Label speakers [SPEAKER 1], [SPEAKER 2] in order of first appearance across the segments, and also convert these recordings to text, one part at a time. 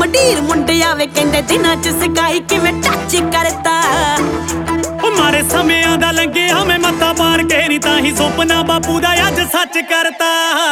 [SPEAKER 1] ਮੰਡੀਰ ਮੁੰਡਿਆ ਵੇ ਕਹਿੰਦੇ ਦਿਨਾਂ ਚ ਸਕਾਈ ਕਿਵੇਂ ਟੱਚ ਕਰਤਾ।
[SPEAKER 2] ਮਾਰੇ ਸਮਿਆਂ ਦਾ ਲੰਘਿਆ ਮੈਂ ਮੱਥਾ ਮਾਰ ਕੇ ਨੀ ਤਾਂ ਹੀ ਸੁਪਨਾ ਬਾਪੂ ਦਾ ਅੱਜ ਸੱਚ ਕਰਤਾ।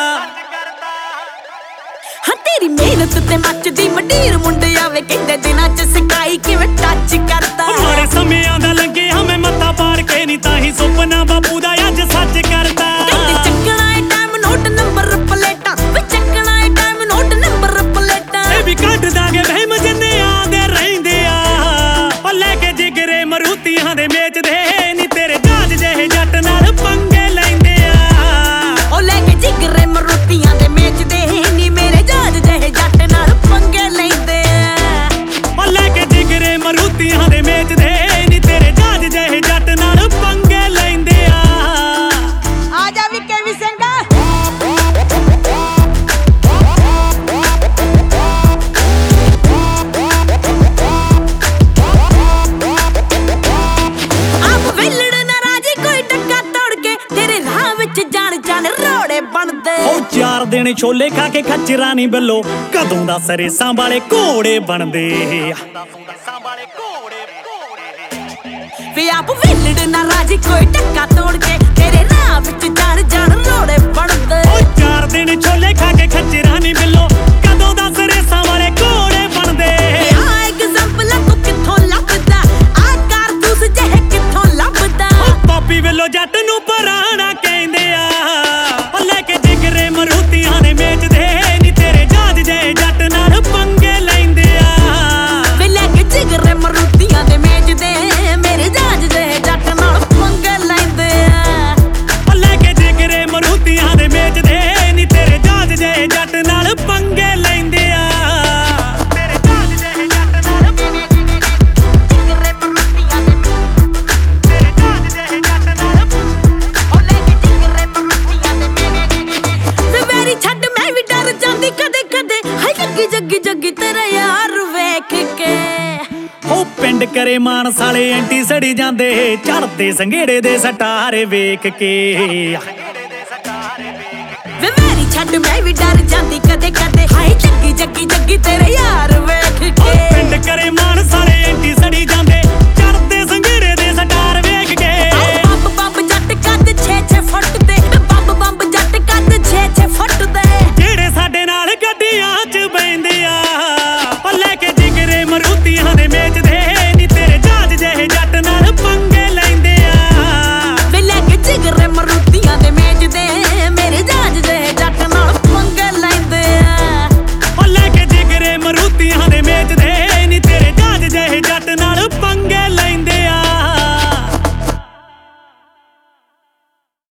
[SPEAKER 1] ਹਾਂ ਤੇਰੀ ਮਿਹਨਤ ਤੇ ਮੱਚਦੀ ਮੰਡੀਰ ਮੁੰਡਿਆ ਵੇ ਕਹਿੰਦੇ ਦਿਨਾਂ ਚ ਸਕਾਈ ਕਿਵੇਂ ਟੱਚ ਕਰਤਾ।
[SPEAKER 2] ਮਾਰੇ ਸਮਿਆਂ ਦਾ ਲੰਘਿਆ ਮੈਂ ਮੱਥਾ ਮਾਰ ਕੇ ਨੀ ਤਾਂ ਹੀ ਸੁਪਨਾ ਬਾਪੂ ਦਾ ਅੱਜ ਸੱਚ ਕਰਤਾ।
[SPEAKER 1] ਕਹਿੰਦੇ ਚੱਕਣਾ ਏ ਟਾਈਮ ਨੋਟ ਨੰਬਰ ਪਲੇਟਾਂ ਵੇ ਚੱਕਣਾ ਏ ਟਾਈਮ ਨੋਟ ਨੰਬਰ ਪਲੇਟਾਂ।
[SPEAKER 2] ਇਹ ਵੀ ਕੱਢ ਦਾਂਗੇ ਵਹਿਮ ਜਿੰਨੇ ਆਉਂਦੇ ਰਹਿੰਦੇ ਆ ਉਹ ਲੈ ਕੇ ਜਿਗਰੇ ਮਰੂਤੀਆਂ ਦੇ ਮੇਚਦੇ ਨੀ ਤੇਰੇ ਜਾਜ ਜਿਹੇ ਜੱਟ ਨਾਲ ਪੰਗੇ ਲੈਂਦੇ ਆ।
[SPEAKER 1] ਉਹ ਲੈ ਕੇ ਜਿਗਰੇ ਮਰੂਤੀਆਂ ਦੇ ਮੇਚਦੇ ਨੀ ਮੇਰੇ ਜਾਜ ਜਿਹੇ ਜੱਟ ਨਾਲ ਪੰਗੇ ਲੈਂਦੇ ਆ।
[SPEAKER 2] ਉਹ ਲੈ ਕੇ ਜਿਗਰੇ ਮਰੂਤੀਆਂ ਦੇ ਮੇਚਦੇ ਨੀ ਤੇਰੇ ਜਾਜ ਜਿਹੇ ਜੱਟ ਨਾਲ ਪੰਗੇ ਲੈਂਦੇ ਆ।
[SPEAKER 1] ਆ ਜਾ ਵੀ ਕੇ ਵੀ ਸਿੰਘਾ
[SPEAKER 2] ਉਹ 4 ਦਿਨ ਛੋਲੇ ਖਾ ਕੇ ਖੱਚਰਾਂ ਨੀ ਬੱਲੋ ਕਦੋਂ ਦਾ ਸਰੇਸਾਂ ਵਾਲੇ ਘੋੜੇ ਬਣਦੇ।
[SPEAKER 1] ਵੇ ਆਪ ਵਿਲੜ ਨਾ ਰਾਜੀ ਕੋਈ ਟੱਕਾ ਤੋੜ ਕੇ ਤੇਰੇ ਰਾਹ ਵਿੱਚ ਜਾਣ ਰੋੜੇ ਬਣਦੇ।
[SPEAKER 2] ਉਹ 4 ਦਿਨ ਛੋਲੇ ਖਾ ਕੇ ਖੱਚਰਾਂ ਨੀ ਬੱਲੋ ਕਦੋਂ ਦਾ ਸਰੇਸਾਂ ਵਾਲੇ ਘੋੜੇ ਬਣਦੇ।
[SPEAKER 1] ਆ ਐਗਜ਼ਾਮਪਲ ਤੂੰ ਕਿੱਥੋਂ ਲੱਭਦਾ ਆ ਕਾਰਤੂਸ ਜਿਹੇ ਕਿੱਥੋਂ ਲੱਭਦਾ।
[SPEAKER 2] ਉਹ ਪਾਪੀ ਵੱਲੋਂ ਜੱਟ ਨੂੰ ਪੁਰਾਣਾ ਕਹਿੰਦੇ ਆ ਉਹ ਲੈ ਕੇ ਜਿਗਰੇ ਮਰੂਤੀਆਂ ਨੇ ਮੇਚਦੇ ਨੀ ਤੇਰੇ ਜਾਜ ਜਿਹੇ ਜੱਟ ਨਾਲ ਪੰਗੇ ਲੈਂਦੇ ਆ।
[SPEAKER 1] ਵੇ ਲੈ ਕੇ ਜਿਗਰੇ ਮਰੂਤੀਆਂ ਦੇ ਮੇਚਦੇ ਮੇਰੇ ਜਾਜ ਜਿਹੇ ਜੱਟ ਨਾਲ ਪੰਗੇ ਲੈਂਦੇ ਆ।
[SPEAKER 2] ਉਹ ਲੈ ਕੇ ਜਿਗਰੇ ਮਰੂਤੀਆਂ ਦੇ ਮੇਚਦੇ ਨੀ ਤੇਰੇ ਜਾਜ ਜਿਹੇ ਜੱਟ ਨਾਲ ਪੰਗੇ ਲੈਂਦੇ ਆ। ਤੇਰੇ ਜਾਜ ਜਿਹੇ ਜੱਟ ਨਾਲ
[SPEAKER 1] ਜਿਗਰੇ ਮਰੂਤੀਆਂ ਦੇ
[SPEAKER 2] ਤੇਰੇ ਜਾਜ ਜਿਹੇ ਜੱਟ ਨਾਲ
[SPEAKER 1] ਉਹ ਲੈ ਕੇ ਜਿਗਰੇ ਮਰੂਤੀਆਂ ਦੇ ਵੇ ਮੇਰੀ ਛੱਡ ਮੈਂ ਵੀ ਡਰ ਜਾਂਦੀ ਕਦੇ ਕਦੇ ਹਾਏ ਜੱਗੀ ਤੇਰਾ ਯਾਰ ਵੇਖ ਕੇ।
[SPEAKER 2] ਉਹ ਪਿੰਡ ਕਰੇ ਮਾਨਸ ਵਾਲੇ ਐਂਟੀ ਸੜੀ ਜਾਂਦੇ ਚੜਦੇ ਸੰਘੇੜੇ ਦੇ ਸਟਾਰੇ ਵੇਖ ਕੇ।
[SPEAKER 1] ਵੇ ਮੇਰੀ ਛੱਡ ਮੈਂ ਵੀ ਡਰ ਜਾਂਦੀ ਕਦੇ ਕਦੇ ਹਾਏ ਜੱਗੀ ਤੇਰੇ ਯਾਰ ਵੇਖ ਕੇ।
[SPEAKER 2] ਪਿੰਡ ਕਰੇ ਮਾਨਸ ਵਾਲੇ ਐਂਟੀ